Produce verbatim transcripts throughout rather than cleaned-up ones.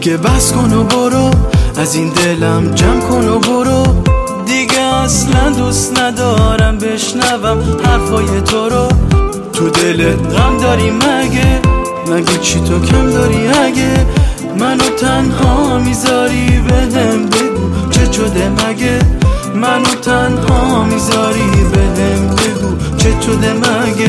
دیگه بس کن و برو، از این دلم جمع کن و برو. دیگه اصلا دوست ندارم بشنوم حرفای تو رو. تو دلت غم داری مگه؟ مگه چی تو کم داری اگه منو تنها میذاری؟ بهم بگو چه شده مگه؟ منو تنها میذاری؟ بهم بگو چه شده مگه؟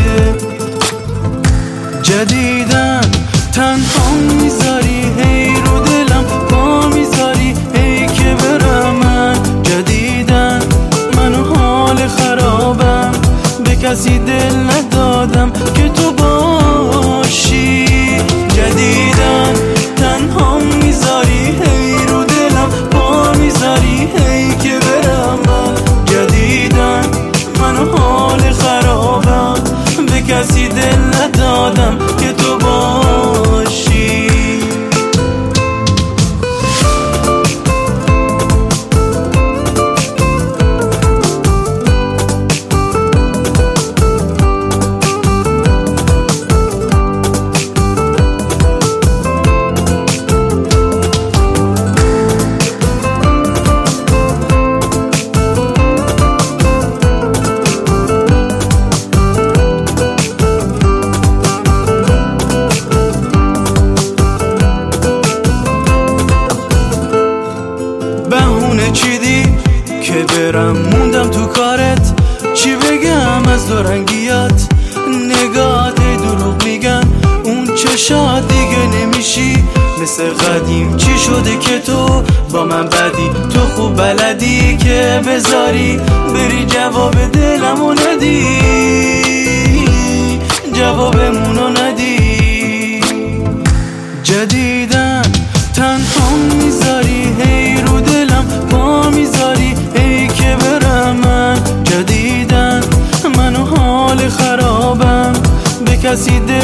جدیدن تنها میذاری، هی رو دلم پا میذاری، هی که برم من. جدیدن منو حال خرابم، به کسی دل ندادم که تو باشی. جدیدن تنها میذاری، هی رو دلم پا میذاری، هی که برم من. جدیدن منو حال خرابم، به کسی دل ندادم که تو باشی. چیدی که برم موندم تو کارت، چی بگم از دورنگیات؟ نگاهت دروغ میگن، اون چشات دیگه نمیشی مثل قدیم. چی شده که تو با من بدی؟ تو خوب بلدی که بذاری بری جواب دلمو ندی، جوابمونو ندی. جدیدن تنها میذاری، هی رو دلم پا میذاری، هی که برم من. جدیدن منو حال خرابم، به کسی